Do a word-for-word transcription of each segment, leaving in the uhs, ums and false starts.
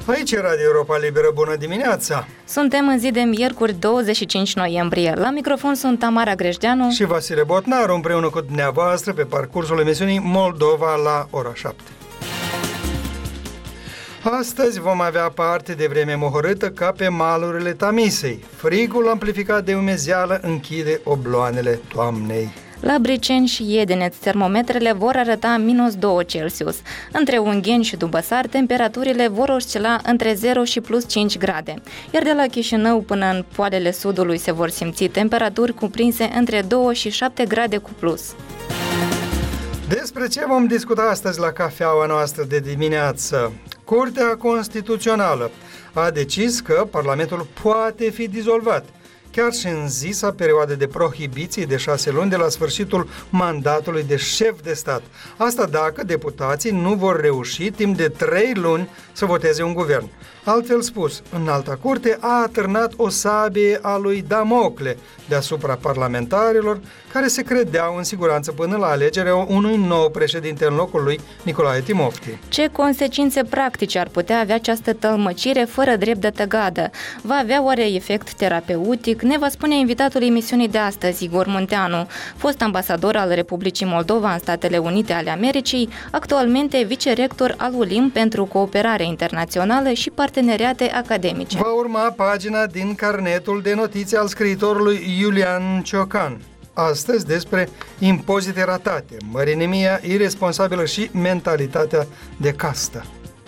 Aici e Radio Europa Liberă, bună dimineața! Suntem în zi de miercuri douăzeci și cinci noiembrie. La microfon sunt Tamara Grejdeanu și Vasile Botnaru, împreună cu dumneavoastră pe parcursul emisiunii Moldova la ora șapte. Astăzi vom avea parte de vreme mohorâtă ca pe malurile Tamisei. Frigul amplificat de umezeală închide obloanele toamnei. La Briceni și Iedineț, termometrele vor arăta minus doi Celsius. Între Ungheni și Dubăsar, temperaturile vor oscila între zero și plus cinci grade. Iar de la Chișinău până în poalele sudului se vor simți temperaturi cuprinse între doi și șapte grade cu plus. Despre ce vom discuta astăzi la cafeaua noastră de dimineață? Curtea Constituțională a decis că Parlamentul poate fi dizolvat, chiar și în zisa perioadă de prohibiție de șase luni de la sfârșitul mandatului de șef de stat. Asta dacă deputații nu vor reuși timp de trei luni să voteze un guvern. Altfel spus, Înalta Curte a atârnat o sabie a lui Damocle deasupra parlamentarilor care se credeau în siguranță până la alegerea unui nou președinte în locul lui Nicolae Timofti. Ce consecințe practice ar putea avea această tălmăcire fără drept de tăgadă? Va avea oare efect terapeutic? Ne va spune invitatul emisiunii de astăzi, Igor Munteanu, fost ambasador al Republicii Moldova în Statele Unite ale Americii, actualmente vicerector al U L I M pentru cooperare internațională și parteneriate academice. Va urma pagina din carnetul de notițe al scriitorului Iulian Ciocan. Astăzi despre impozite ratate, mărinimia iresponsabilă și mentalitatea de castă.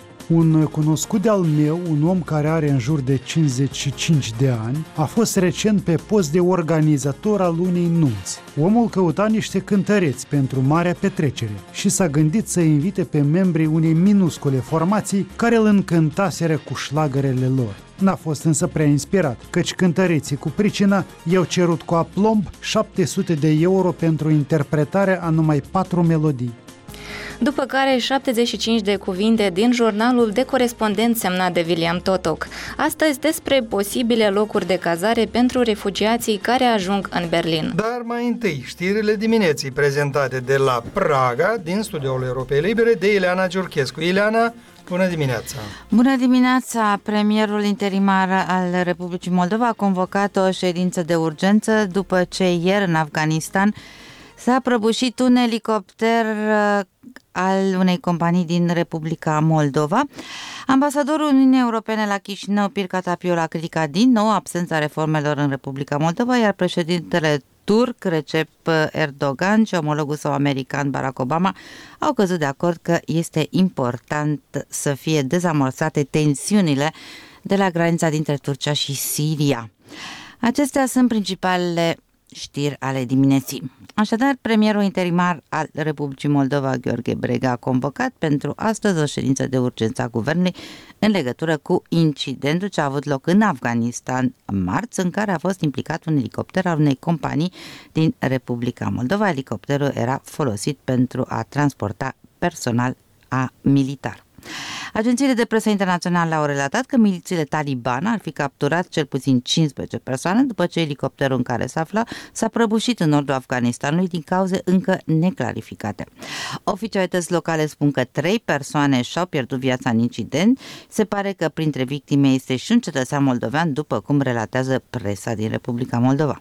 Un cunoscut de-al meu, un om care are în jur de cincizeci și cinci de ani, a fost recent pe post de organizator al unei nunți. Omul căuta niște cântăreți pentru marea petrecere și s-a gândit să invite pe membrii unei minuscule formații care îl încântaseră cu șlagărele lor. N-a fost însă prea inspirat, căci cântăreții cu pricina i-au cerut cu aplomb șapte sute de euro pentru interpretarea a numai patru melodii. După care șaptezeci și cinci de cuvinte din jurnalul de corespondent semnat de William Totoc. Astăzi despre posibile locuri de cazare pentru refugiații care ajung în Berlin. Dar mai întâi, știrile dimineții prezentate de la Praga, din studioul Europei Libere, de Ileana Giurchescu. Ileana, bună dimineața! Bună dimineața! Premierul interimar al Republicii Moldova a convocat o ședință de urgență după ce ieri în Afganistan s-a prăbușit un elicopter al unei companii din Republica Moldova. Ambasadorul Uniunii Europene la Chișinău, Pirca Tapiol, a criticat din nou absența reformelor în Republica Moldova, iar președintele turc Recep Erdogan și omologul său american Barack Obama au căzut de acord că este important să fie dezamorsate tensiunile de la granița dintre Turcia și Siria. Acestea sunt principalele știri ale dimineții. Așadar, premierul interimar al Republicii Moldova, Gheorghe Brega, a convocat pentru astăzi o ședință de urgență a guvernului în legătură cu incidentul ce a avut loc în Afganistan marți, în care a fost implicat un elicopter al unei companii din Republica Moldova. Elicopterul era folosit pentru a transporta personal a militar. Agențiile de presă internaționale au relatat că milițiile Taliban ar fi capturat cel puțin cincisprezece persoane după ce elicopterul în care se afla s-a prăbușit în nordul Afganistanului din cauze încă neclarificate. Oficialități locale spun că trei persoane și-au pierdut viața în incident. Se pare că printre victime este și un cetățean moldovean, după cum relatează presa din Republica Moldova.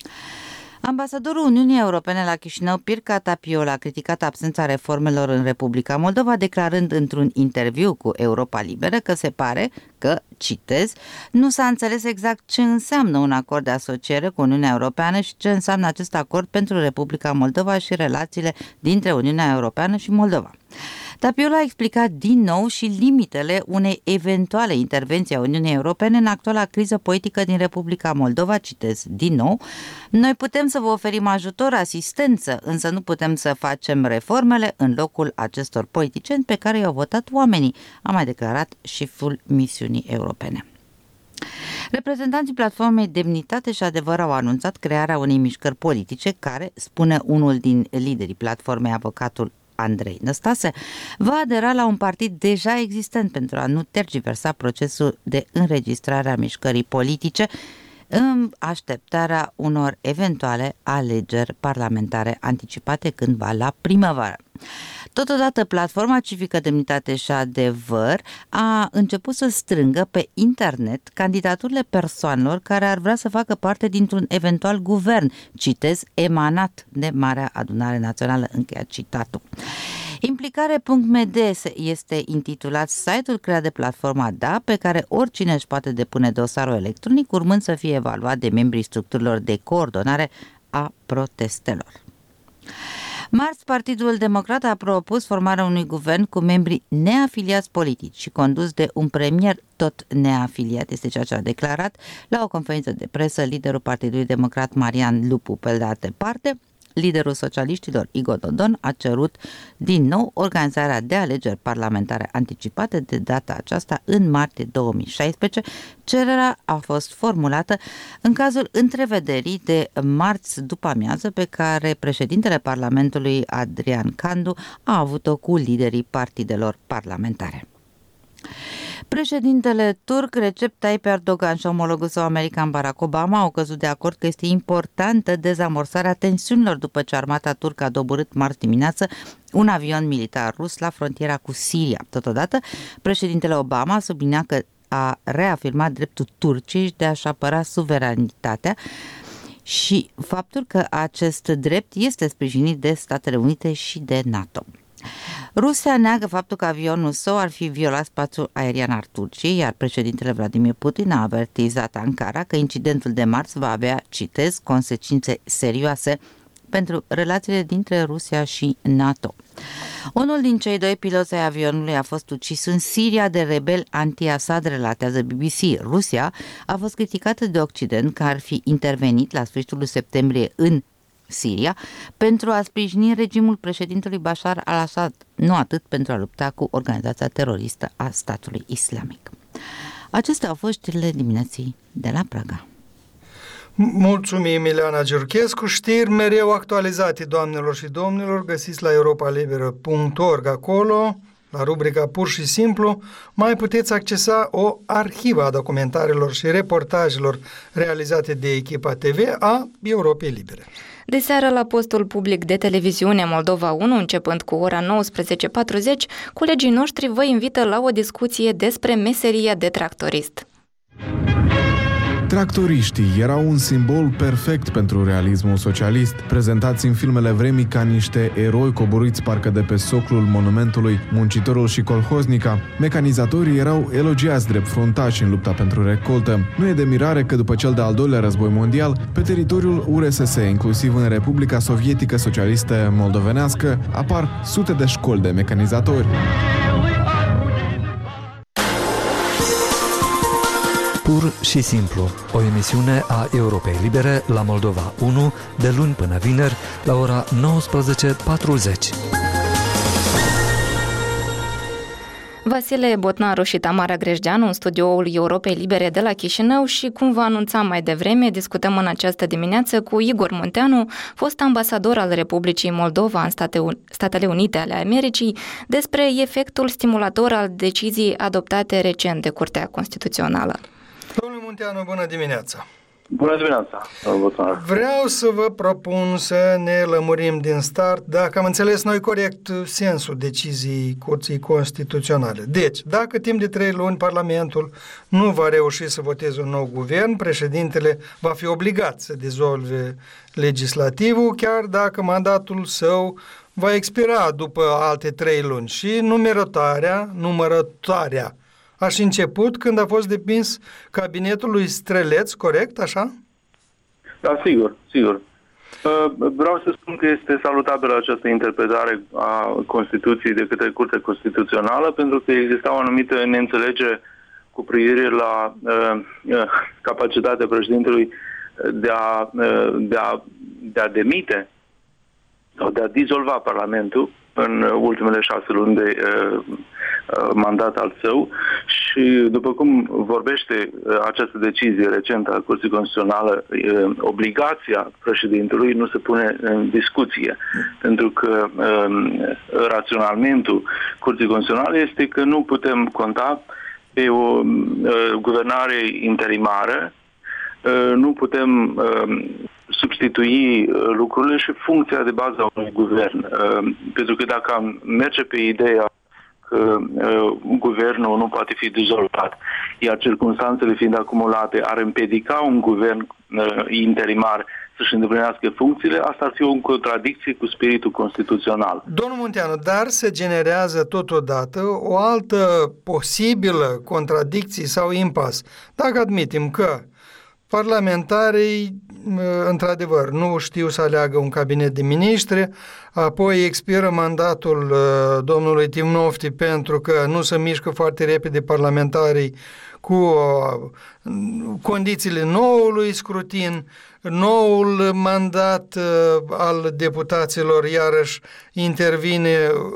Ambasadorul Uniunii Europene la Chișinău, Pirca Tapiol, a criticat absența reformelor în Republica Moldova, declarând într-un interviu cu Europa Liberă că se pare că, citez, nu s-a înțeles exact ce înseamnă un acord de asociere cu Uniunea Europeană și ce înseamnă acest acord pentru Republica Moldova și relațiile dintre Uniunea Europeană și Moldova. Tapiol a explicat din nou și limitele unei eventuale intervenții a Uniunii Europene în actuala criză politică din Republica Moldova. Citez din nou: noi putem să vă oferim ajutor, asistență, însă nu putem să facem reformele în locul acestor politicieni pe care i-au votat oamenii, a mai declarat șeful misiunii europene. Reprezentanții platformei Demnitate și Adevăr au anunțat crearea unei mișcări politice care, spune unul din liderii platformei, avocatul Andrei Năstase, va adera la un partid deja existent pentru a nu tergiversa procesul de înregistrare a mișcării politice în așteptarea unor eventuale alegeri parlamentare anticipate cândva la primăvară. Totodată, platforma civică Demnitate și Adevăr a început să strângă pe internet candidaturile persoanelor care ar vrea să facă parte dintr-un eventual guvern, citez, emanat de Marea Adunare Națională, încheiat citatul. Implicare punct m d este intitulat site-ul creat de platforma D A, pe care oricine își poate depune dosarul electronic, urmând să fie evaluat de membrii structurilor de coordonare a protestelor. Marți, Partidul Democrat a propus formarea unui guvern cu membri neafiliați politici și condus de un premier tot neafiliat, este ceea ce a declarat la o conferință de presă liderul Partidului Democrat Marian Lupu. Pe de altă parte, liderul socialiștilor Igor Dodon a cerut din nou organizarea de alegeri parlamentare anticipate, de data aceasta în martie două mii șaisprezece. Cererea a fost formulată în cazul întrevederii de marți după amiază pe care președintele Parlamentului Adrian Candu a avut-o cu liderii partidelor parlamentare. Președintele turc Recep Tayyip Erdogan și omologul său american Barack Obama au căzut de acord că este importantă dezamorsarea tensiunilor după ce armata turcă a doborât marți dimineață un avion militar rus la frontiera cu Siria. Totodată, președintele Obama a subliniat că a reafirmat dreptul Turciei de a-și apăra suveranitatea și faptul că acest drept este sprijinit de Statele Unite și de NATO. Rusia neagă faptul că avionul său ar fi violat spațiul aerian al Turciei, iar președintele Vladimir Putin a avertizat Ankara că incidentul de marți va avea, citez, consecințe serioase pentru relațiile dintre Rusia și NATO. Unul din cei doi piloți ai avionului a fost ucis în Siria de rebeli anti-Assad, relatează B B C. Rusia a fost criticată de Occident că ar fi intervenit la sfârșitul lui septembrie în Siria pentru a sprijini regimul președintelui Bashar al-Assad, nu atât pentru a lupta cu organizația teroristă a statului islamic. Acestea au fost știrile dimineții de la Praga. Mulțumim, Ileana Giurchescu. Știri mereu actualizate, doamnelor și domnilor, găsiți la europa liberă punct org. Acolo, la rubrica Pur și Simplu, mai puteți accesa o arhivă a documentarelor și reportajelor realizate de echipa T V a Europei Libere. De seară, la postul public de televiziune Moldova unu, începând cu ora nouăsprezece patruzeci, colegii noștri vă invită la o discuție despre meseria de tractorist. Tractoriștii erau un simbol perfect pentru realismul socialist, prezentați în filmele vremii ca niște eroi coborâți parcă de pe soclul monumentului Muncitorul și Colhoznica. Mecanizatorii erau elogiați drept fruntași în lupta pentru recoltă. Nu e de mirare că după cel de-al doilea război mondial, pe teritoriul U R S S, inclusiv în Republica Sovietică Socialistă Moldovenească, apar sute de școli de mecanizatori. Pur și simplu, o emisiune a Europei Libere la Moldova unu, de luni până vineri, la ora nouăsprezece patruzeci. Vasile Botnaru și Tamara Grejdeanu în studioul Europei Libere de la Chișinău și, cum vă anunțam mai devreme, discutăm în această dimineață cu Igor Munteanu, fost ambasador al Republicii Moldova în State, Statele Unite ale Americii, despre efectul stimulator al deciziei adoptate recent de Curtea Constituțională. Domnule Munteanu, bună dimineața! Bună dimineața! Vreau să vă propun să ne lămurim din start, dacă am înțeles noi corect sensul deciziei Curții Constituționale. Deci, dacă timp de trei luni Parlamentul nu va reuși să voteze un nou guvern, președintele va fi obligat să dizolve legislativul, chiar dacă mandatul său va expira după alte trei luni. Și numerotarea, numărătoarea a și început când a fost depins cabinetul lui Streleț, corect, așa? Da, sigur, sigur. Vreau să spun că este salutabilă această interpretare a Constituției de către Curtea Constituțională, pentru că exista o anumită neînțelegere cu privire la uh, capacitatea președintelui de a, uh, de a, de a demite sau de a dizolva Parlamentul în ultimele șase luni de uh, mandat al său și, după cum vorbește această decizie recentă a Curții Constituționale, obligația președintelui nu se pune în discuție, pentru că raționamentul Curții Constituționale este că nu putem conta pe o guvernare interimară, nu putem substitui lucrurile și funcția de bază a unui guvern. Pentru că dacă am merge pe ideea că guvernul nu poate fi dizolvat, iar circunstanțele fiind acumulate ar împiedica un guvern interimar să-și îndeplinească funcțiile, asta ar fi o contradicție cu spiritul constituțional. Domnul Munteanu, dar se generează totodată o altă posibilă contradicție sau impas. Dacă admitem că parlamentarii, într-adevăr, nu știu să aleagă un cabinet de miniștri, apoi expiră mandatul domnului Timofti pentru că nu se mișcă foarte repede parlamentarii cu condițiile noului scrutin, noul mandat al deputaților iarăși intervine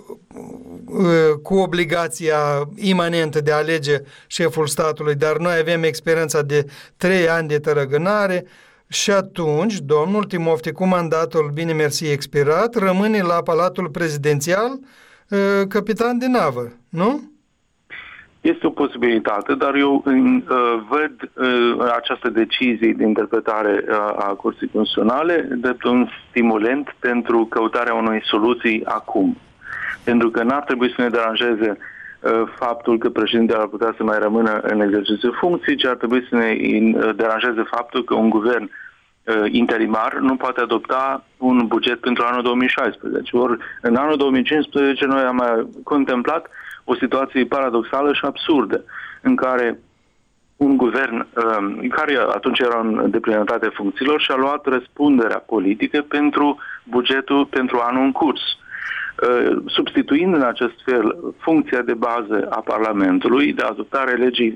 cu obligația imanentă de a alege șeful statului, dar noi avem experiența de trei ani de tărăgânare și atunci domnul Timofti, cu mandatul bine mersi expirat, rămâne la Palatul Prezidențial capitan de navă, nu? Este o posibilitate, dar eu uh, văd uh, această decizie de interpretare uh, a Curții Constituționale drept un stimulent pentru căutarea unei soluții acum. Pentru că n-ar trebui să ne deranjeze uh, faptul că președintele ar putea să mai rămână în exercițiul funcției, ci ar trebui să ne uh, deranjeze faptul că un guvern uh, interimar nu poate adopta un buget pentru anul două mii șaisprezece. Ori în anul două mii cincisprezece noi am mai contemplat o situație paradoxală și absurdă, în care un guvern, care atunci era în deplinătate funcțiilor, și-a luat răspunderea politică pentru bugetul pentru anul în curs, substituind în acest fel funcția de bază a Parlamentului de adoptare legii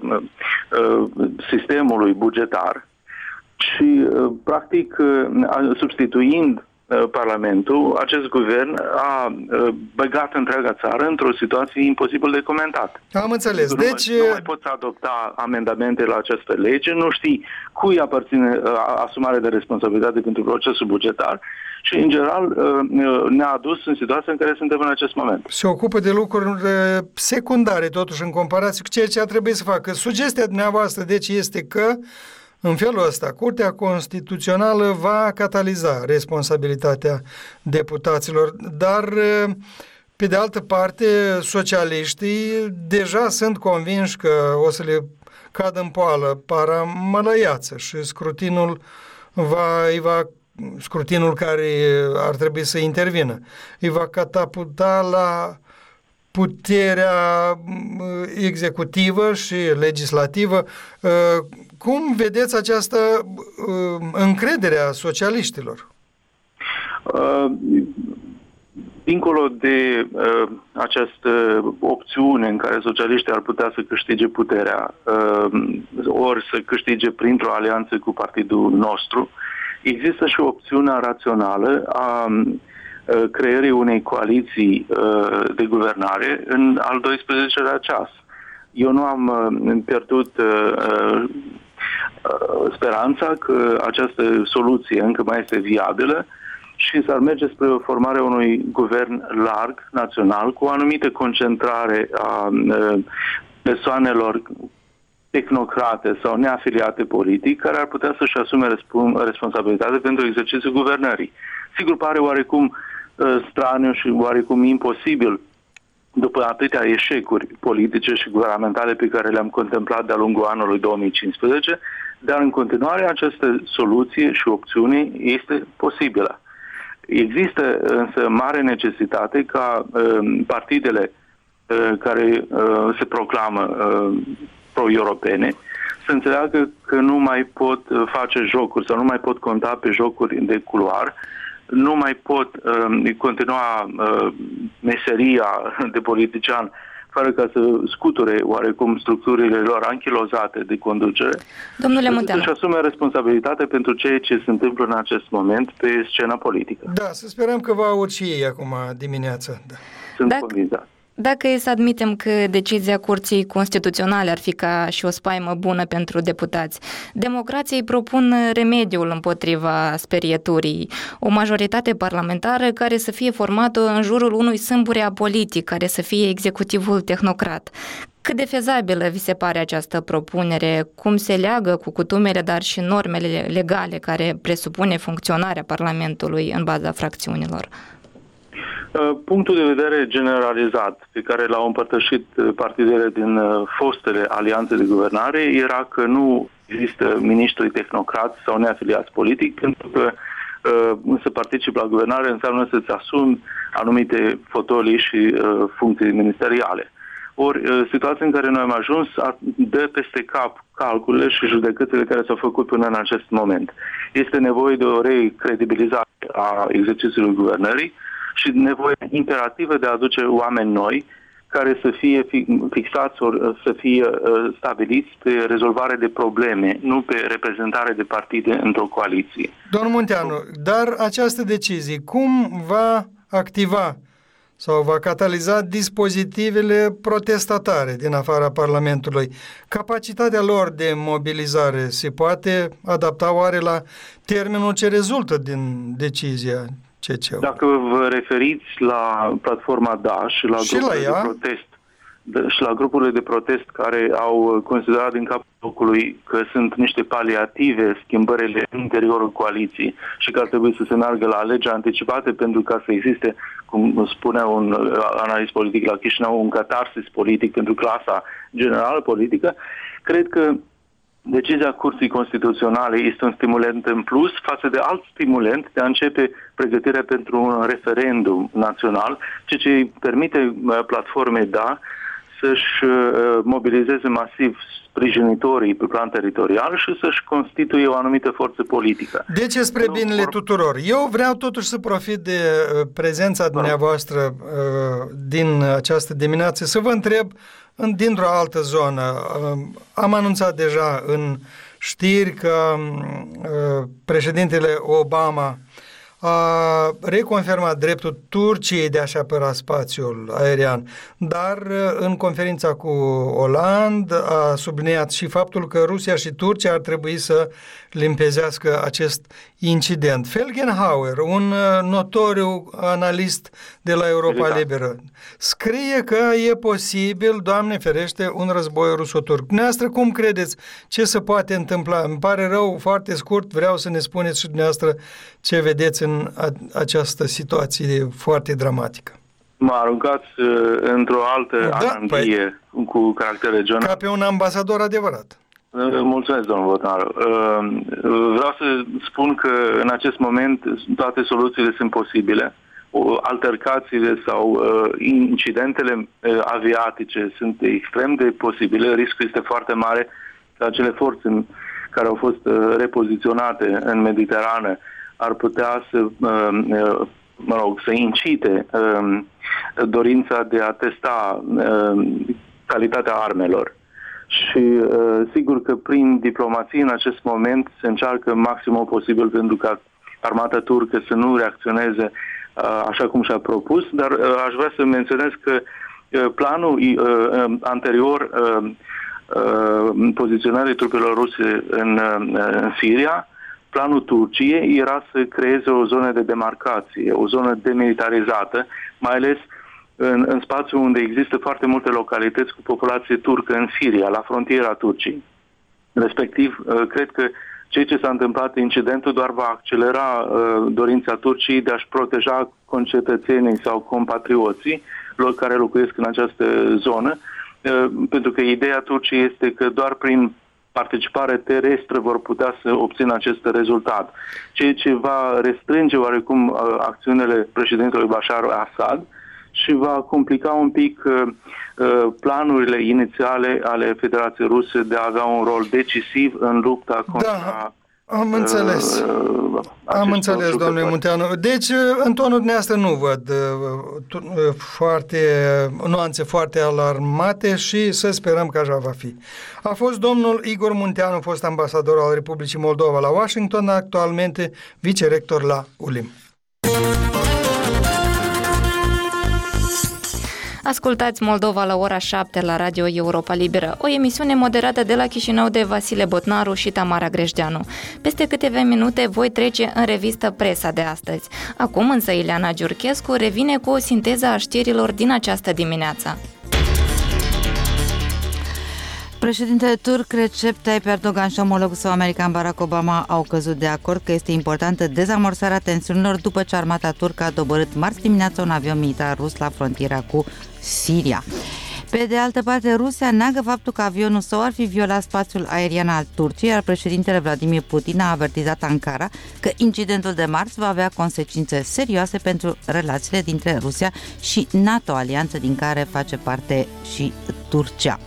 sistemului bugetar și, practic, substituind Parlamentul, acest guvern a băgat întreaga țară într-o situație imposibil de comentat. Am înțeles. Nu, deci... nu mai poți adopta amendamente la această lege, nu știi cui aparține asumarea de responsabilitate pentru procesul bugetar și, în general, ne-a adus în situația în care suntem în acest moment. Se ocupă de lucruri secundare, totuși, în comparație cu ceea ce a trebuit să facă. Sugestia dumneavoastră, deci, este că în felul ăsta, Curtea Constituțională va cataliza responsabilitatea deputaților, dar, pe de altă parte, socialiștii deja sunt convinși că o să le cadă în poală paramălăiață și scrutinul va, îi va, scrutinul care ar trebui să intervină, îi va catapulta la puterea executivă și legislativă. Cum vedeți această încredere a socialiștilor? Dincolo de uh, această opțiune în care socialiștii ar putea să câștige puterea, uh, ori să câștige printr-o alianță cu partidul nostru, există și opțiunea rațională a uh, creării unei coaliții uh, de guvernare în al doisprezecelea ceas. Eu nu am uh, pierdut uh, uh, speranța că această soluție încă mai este viabilă și s-ar merge spre formarea unui guvern larg, național, cu o anumită concentrare a persoanelor tehnocrate sau neafiliate politic, care ar putea să-și asume responsabilitate pentru exercițiul guvernării. Sigur, pare oarecum straniu și oarecum imposibil, după atâtea eșecuri politice și guvernamentale pe care le-am contemplat de-a lungul anului două mii cincisprezece, dar în continuare această soluție și opțiune este posibilă. Există însă mare necesitate ca uh, partidele uh, care uh, se proclamă uh, pro-europene să înțeleagă că nu mai pot uh, face jocuri sau nu mai pot conta pe jocuri de culoar, nu mai pot uh, continua uh, meseria de politician fără ca să scuture oarecum structurile lor anchilozate de conducere. Domnule Munteanu, să-și asume responsabilitate pentru ceea ce se întâmplă în acest moment pe scena politică. Da, să sperăm că vă aud și ei acum dimineața. Da. Sunt Dacă... convins, da. Dacă e să admitem că decizia Curții Constituționale ar fi ca și o spaimă bună pentru deputați, democrații propun remediul împotriva sperieturii, o majoritate parlamentară care să fie formată în jurul unui sâmbure apolitic, care să fie executivul tehnocrat. Cât de fezabilă vi se pare această propunere? Cum se leagă cu cutumele, dar și normele legale care presupune funcționarea Parlamentului în baza fracțiunilor? Punctul de vedere generalizat pe care l-au împărtășit partidele din fostele alianțe de guvernare era că nu există miniștri tehnocrați sau neafiliați politic, pentru că să participi la guvernare înseamnă să-ți asumi anumite fotolii și funcții ministeriale. Ori situația în care noi am ajuns dă peste cap calculele și judecățile care s-au făcut până în acest moment. Este nevoie de o recredibilizare a exercițiului guvernării și nevoie imperativă de a aduce oameni noi care să fie fixați, să fie stabiliți pe rezolvare de probleme, nu pe reprezentare de partide într-o coaliție. Domnul Munteanu, dar această decizie cum va activa sau va cataliza dispozitivele protestatare din afara Parlamentului? Capacitatea lor de mobilizare se poate adapta oare la termenul ce rezultă din decizia C C U? Dacă vă referiți la platforma D A și la și grupurile la de protest, și la grupurile de protest care au considerat din capul locului că sunt niște paliative schimbările în interiorul coaliției și că ar trebui să se meargă la alegeri anticipate pentru ca să existe, cum spunea un analist politic la Chișinău, un catarsis politic pentru clasa generală politică, cred că decizia Curții Constituționale este un stimulent în plus față de alt stimulent de a începe pregătirea pentru un referendum național, ceea ce îi permite platformei D A să-și mobilizeze masiv sprijinitorii pe plan teritorial și să-și constituie o anumită forță politică. Deci spre binele tuturor. Eu vreau totuși să profit de prezența dumneavoastră din această dimineață să vă întreb dintr-o altă zonă. Am anunțat deja în știri că președintele Obama a reconfirmat dreptul Turciei de a-și apăra spațiul aerian, dar în conferința cu Hollande a subliniat și faptul că Rusia și Turcia ar trebui să limpezească acest incident. Felgenhauer, un notoriu analist de la Europa Liberă, scrie că e posibil, Doamne ferește, un război ruso-turc. Dumneavoastră, cum credeți ce se poate întâmpla? Îmi pare rău, foarte scurt, vreau să ne spuneți și dumneavoastră ce vedeți în această situație foarte dramatică. Mă aruncați uh, într-o altă da, ananghie păi, cu caracter regional. Ca pe un ambasador adevărat. Mulțumesc, domnul Botaru. Vreau să spun că în acest moment toate soluțiile sunt posibile. Altercațiile sau incidentele aviatice sunt extrem de posibile. Riscul este foarte mare că acele forțe care au fost repoziționate în Mediterană ar putea să, mă rog, să incite dorința de a testa calitatea armelor. Și uh, sigur că prin diplomație în acest moment se încearcă maximul posibil pentru ca armata turcă să nu reacționeze uh, așa cum și-a propus, dar uh, aș vrea să menționez că uh, planul uh, anterior uh, uh, poziționării trupelor ruse în, uh, în Siria, planul Turciei era să creeze o zonă de demarcație, o zonă demilitarizată, mai ales În, în spațiu unde există foarte multe localități cu populație turcă în Siria, la frontiera Turciei. Respectiv, cred că ceea ce s-a întâmplat, incidentul, doar va accelera uh, dorința Turciei de a-și proteja concetățenii sau compatrioții lor care locuiesc în această zonă, uh, pentru că ideea Turciei este că doar prin participare terestră vor putea să obțină acest rezultat, ceea ce va restrânge oarecum uh, acțiunile președintelui Bashar Assad și va complica un pic uh, planurile inițiale ale Federației Ruse de a avea un rol decisiv în lupta contra... Da, am înțeles. Uh, am înțeles, domnule Munteanu. Deci, în tonul dumneavoastră nu văd uh, foarte, nuanțe foarte alarmate și să sperăm că așa va fi. A fost domnul Igor Munteanu, fost ambasador al Republicii Moldova la Washington, actualmente vicerector la U L I M. Ascultați Moldova la ora șapte la Radio Europa Liberă, o emisiune moderată de la Chișinău de Vasile Botnaru și Tamara Grejdeanu. Peste câteva minute voi trece în revistă presa de astăzi. Acum însă Ileana Giurchescu revine cu o sinteză a știrilor din această dimineață. Președintele turc Recep Tayyip Erdogan și omologul său american Barack Obama au căzut de acord că este importantă dezamorsarea tensiunilor după ce armata turcă a doborât marți dimineața un avion militar rus la frontiera cu Siria. Pe de altă parte, Rusia neagă faptul că avionul său ar fi violat spațiul aerian al Turciei, iar președintele Vladimir Putin a avertizat Ankara că incidentul de marți va avea consecințe serioase pentru relațiile dintre Rusia și NATO, alianță din care face parte și Turcia.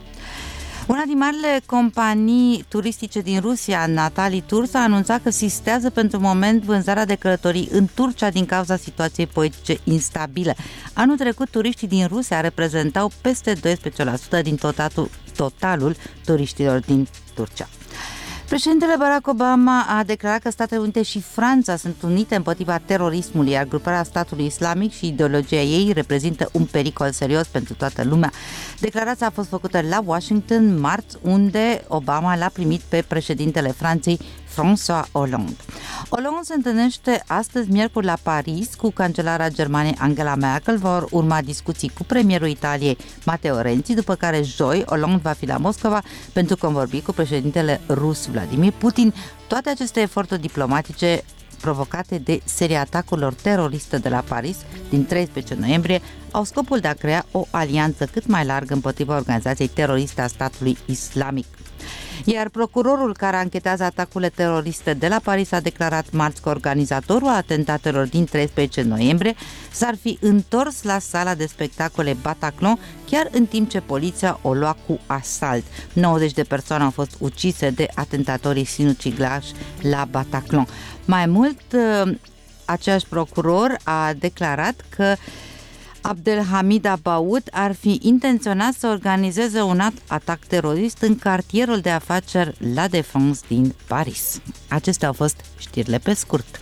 Una din marile companii turistice din Rusia, Natali Tours, a anunțat că sistează pentru moment vânzarea de călătorii în Turcia din cauza situației politice instabile. Anul trecut, turiștii din Rusia reprezentau peste doisprezece la sută din totalul, totalul turiștilor din Turcia. Președintele Barack Obama a declarat că Statele Unite și Franța sunt unite împotriva terorismului, iar gruparea statului islamic și ideologia ei reprezintă un pericol serios pentru toată lumea. Declarația a fost făcută la Washington marți, unde Obama l-a primit pe președintele Franței, François Hollande. Hollande se întâlnește astăzi, miercuri, la Paris cu cancelara Germaniei Angela Merkel. Vor urma discuții cu premierul Italiei Matteo Renzi, după care joi Hollande va fi la Moscova pentru că vorbi cu președintele rus Vladimir Putin. Toate aceste eforturi diplomatice provocate de seria atacurilor teroriste de la Paris din treisprezece noiembrie au scopul de a crea o alianță cât mai largă împotriva organizației teroriste a statului islamic. Iar procurorul care anchetează atacurile teroriste de la Paris a declarat marți că organizatorul atentatelor din treisprezece noiembrie s-ar fi întors la sala de spectacole Bataclan chiar în timp ce poliția o lua cu asalt. nouăzeci de persoane au fost ucise de atentatorii sinucigași la Bataclan. Mai mult, același procuror a declarat că Abdelhamid Abaoud ar fi intenționat să organizeze un alt atac terorist în cartierul de afaceri La Défense din Paris. Acestea au fost știrile pe scurt.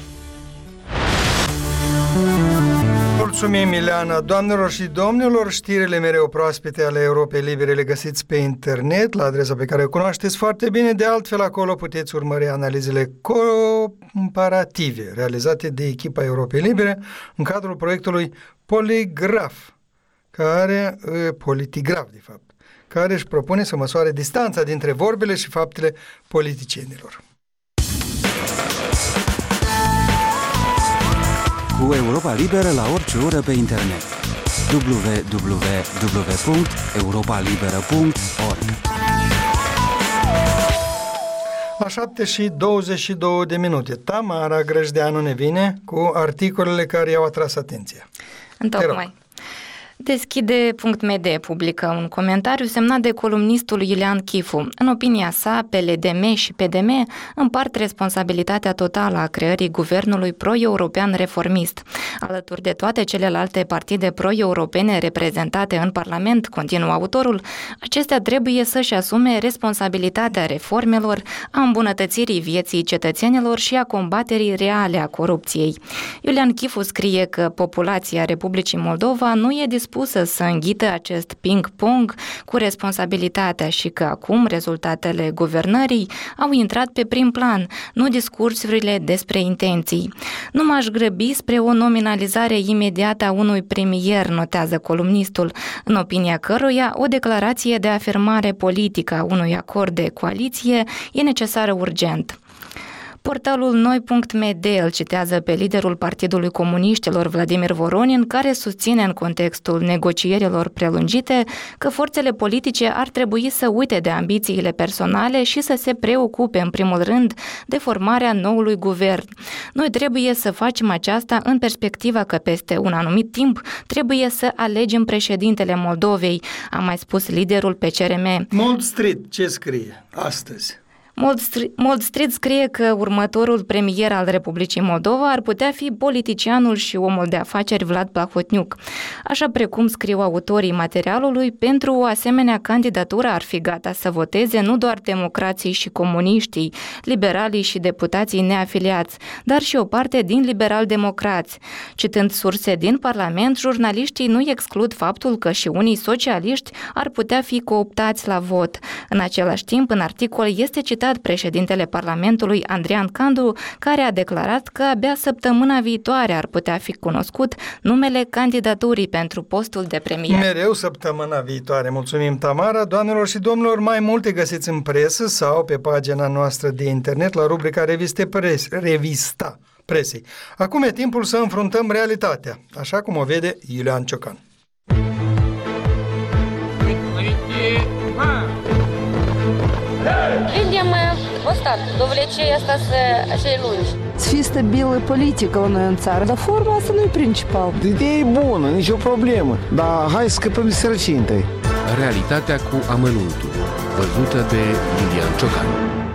Mulțumim, Ileana. Doamnelor și domnilor, știrile mereu proaspete ale Europei Libere le găsiți pe internet, la adresa pe care o cunoașteți foarte bine. De altfel, acolo puteți urmări analizele comparative realizate de echipa Europei Libere în cadrul proiectului Poligraf, care, Politigraf, de fapt, care își propune să măsoare distanța dintre vorbele și faptele politicienilor. Cu Europa Liberă la orice oră pe internet. w w w punct europa liberă punct org. La șapte și douăzeci și două de minute, Tamara Grejdeanu ne vine cu articolele care i-au atras atenția. Întocmai. Deschide punct m d publică un comentariu semnat de columnistul Iulian Chifu. În opinia sa, P L D M și P D M împart responsabilitatea totală a creării guvernului pro-european reformist. Alături de toate celelalte partide pro-europene reprezentate în Parlament, continuă autorul, acestea trebuie să-și asume responsabilitatea reformelor, a îmbunătățirii vieții cetățenilor și a combaterii reale a corupției. Iulian Chifu scrie că populația Republicii Moldova nu e dispusă să înghită acest ping-pong cu responsabilitatea și că acum rezultatele guvernării au intrat pe prim plan, nu discursurile despre intenții. Nu m-aș grăbi spre o nominalizare imediată a unui premier, notează columnistul, în opinia căruia o declarație de afirmare politică a unui acord de coaliție e necesară urgent. Portalul noi punct m d îl citează pe liderul Partidului Comuniștilor, Vladimir Voronin, care susține în contextul negocierilor prelungite că forțele politice ar trebui să uite de ambițiile personale și să se preocupe în primul rând de formarea noului guvern. Noi trebuie să facem aceasta în perspectiva că peste un anumit timp trebuie să alegem președintele Moldovei, a mai spus liderul P C R M. Mold Street, ce scrie astăzi? Mold Street scrie că următorul premier al Republicii Moldova ar putea fi politicianul și omul de afaceri Vlad Plahotniuc. Așa precum scriu autorii materialului, pentru o asemenea candidatură ar fi gata să voteze nu doar democrații și comuniștii, liberalii și deputații neafiliați, dar și o parte din liberal-democrați. Citând surse din Parlament, jurnaliștii nu exclud faptul că și unii socialiști ar putea fi cooptați la vot. În același timp, în articol este citat președintele Parlamentului Andrian Candu, care a declarat că abia săptămâna viitoare ar putea fi cunoscut numele candidaturii pentru postul de premier. Mereu săptămâna viitoare. Mulțumim, Tamara. Doamnelor și domnilor, mai multe găsiți în presă sau pe pagina noastră de internet la rubrica Reviste Pres, Revista Presei. Acum e timpul să înfruntăm realitatea, așa cum o vede Iulian Ciocan. Видим остатки, довлече asta cei lungi. Să fie stabilă politică la noi în țară, dar forma asta nu e principal. Ideea e bună, nicio problemă, dar hai să scăpăm de sărăcie întâi. Realitatea cu amănuntul, văzută de Iulian Ciocan.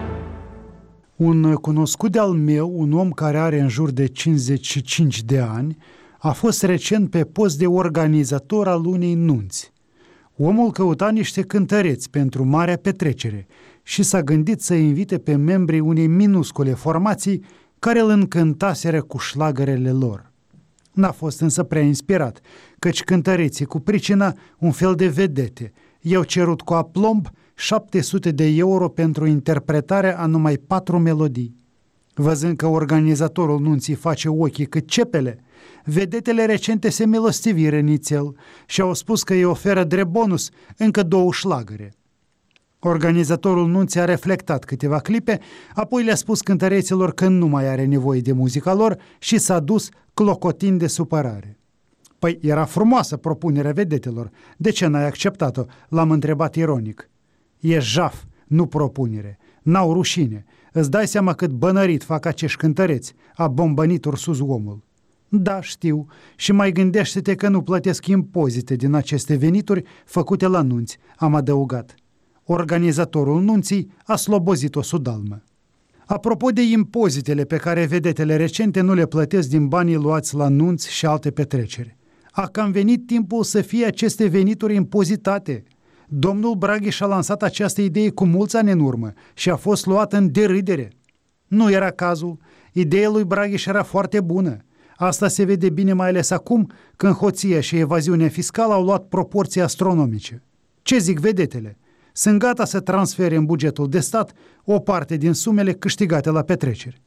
Un cunoscut de-al meu, un om care are în jur de cincizeci și cinci de ani, a fost recent pe post de organizator al unei nunți. Omul căuta niște cântăreți pentru marea petrecere și s-a gândit să invite pe membrii unei minuscule formații care îl încântaseră cu șlagărele lor. N-a fost însă prea inspirat, căci cântăreții cu pricina, un fel de vedete, i-au cerut cu aplomb șapte sute de euro pentru interpretarea a numai patru melodii. Văzând că organizatorul nunții face ochii cât cepele, vedetele recente se milostiviră nițel și au spus că îi oferă drept bonus încă două șlagăre. Organizatorul nunții a reflectat câteva clipe, apoi le-a spus cântăreților că nu mai are nevoie de muzica lor și s-a dus clocotind de supărare. Păi era frumoasă propunerea vedetelor, de ce n-ai acceptat-o? L-am întrebat ironic. E jaf, nu propunere, n-au rușine, îți dai seama cât bănărit fac acești cântăreți, a bombănit Ursus omul. Da, știu, și mai gândește-te că nu plătesc impozite din aceste venituri făcute la nunți, am adăugat. Organizatorul nunții a slobozit o sudalmă. Apropo de impozitele pe care vedetele recente nu le plătesc din banii luați la nunți și alte petreceri, a cam venit timpul să fie aceste venituri impozitate. Domnul Braghiș a lansat această idee cu mulți ani în urmă și a fost luată în derâdere. Nu era cazul, ideea lui Braghiș era foarte bună. Asta se vede bine mai ales acum când hoția și evaziunea fiscală au luat proporții astronomice. Ce zic vedetele? Sunt gata să transfere în bugetul de stat o parte din sumele câștigate la petreceri.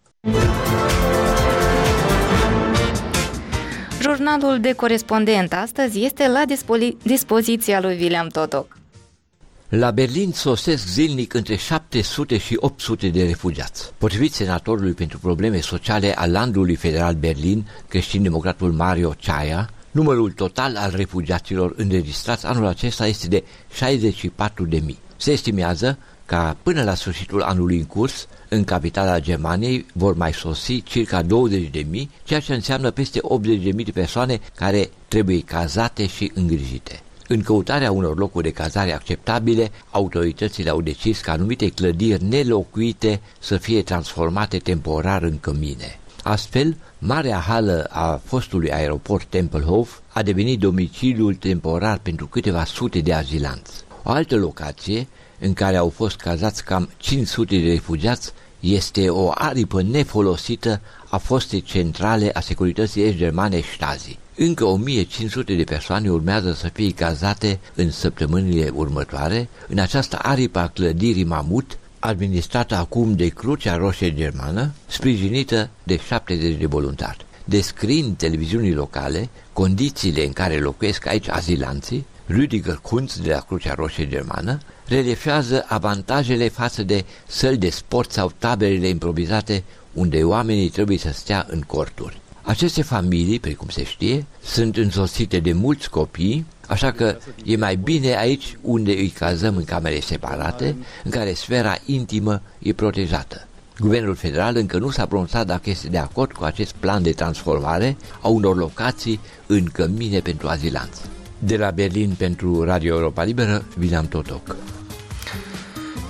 Jurnalul de corespondent astăzi este la dispo- dispoziția lui William Totoc. La Berlin sosesc zilnic între șapte sute și opt sute de refugiați. Potrivit senatorului pentru probleme sociale al landului federal Berlin, creștin-democratul Mario Ceaia, numărul total al refugiaților înregistrați anul acesta este de șaizeci și patru de mii. Se estimează că până la sfârșitul anului în curs, în capitala Germaniei vor mai sosi circa douăzeci de mii, ceea ce înseamnă peste optzeci de mii de persoane care trebuie cazate și îngrijite. În căutarea unor locuri de cazare acceptabile, autoritățile au decis ca anumite clădiri nelocuite să fie transformate temporar în cămine. Astfel, marea hală a fostului aeroport Tempelhof a devenit domiciliul temporar pentru câteva sute de azilanți. O altă locație, în care au fost cazați cam cinci sute de refugiați, este o aripă nefolosită a fostei centrale a securității est-germane Stasi. Încă o mie cinci sute de persoane urmează să fie cazate în săptămânile următoare în această aripă a clădirii Mamut, administrată acum de Crucea Roșie Germană, sprijinită de șaptezeci de voluntari. Descriind televiziunii locale condițiile în care locuiesc aici azilanții, Rüdiger Kunz de la Crucea Roșie Germană relefează avantajele față de săli de sport sau taberele improvizate unde oamenii trebuie să stea în corturi. Aceste familii, precum se știe, sunt însoțite de mulți copii, așa că e mai bine aici unde îi cazăm în camere separate, în care sfera intimă e protejată. Guvernul federal încă nu s-a pronunțat dacă este de acord cu acest plan de transformare a unor locații în cămine pentru azilanți. De la Berlin pentru Radio Europa Liberă, William Totoc.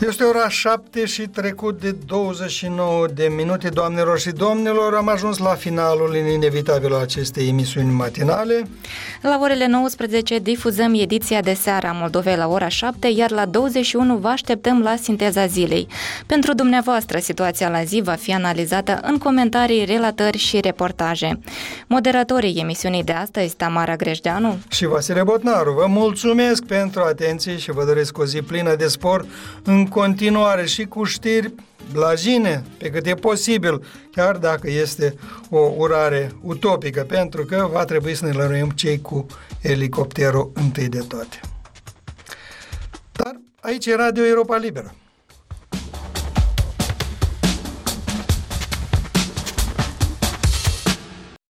Este ora șapte și trecut de douăzeci și nouă de minute, doamnelor și domnilor. Am ajuns la finalul inevitabil al acestei emisiuni matinale. La orele nouăsprezece difuzăm ediția de seară a Moldovei la ora șapte, iar la douăzeci și unu vă așteptăm la Sinteza zilei. Pentru dumneavoastră, situația la zi va fi analizată în comentarii, relatări și reportaje. Moderatorii emisiunii de astăzi, Tamara Grejdeanu și Vasile Botnaru, vă mulțumesc pentru atenție și vă doresc o zi plină de spor în continuare și cu știri blajine, pe cât e posibil, chiar dacă este o urare utopică, pentru că va trebui să ne lăruim cei cu elicopterul întâi de toate. Dar aici e Radio Europa Liberă.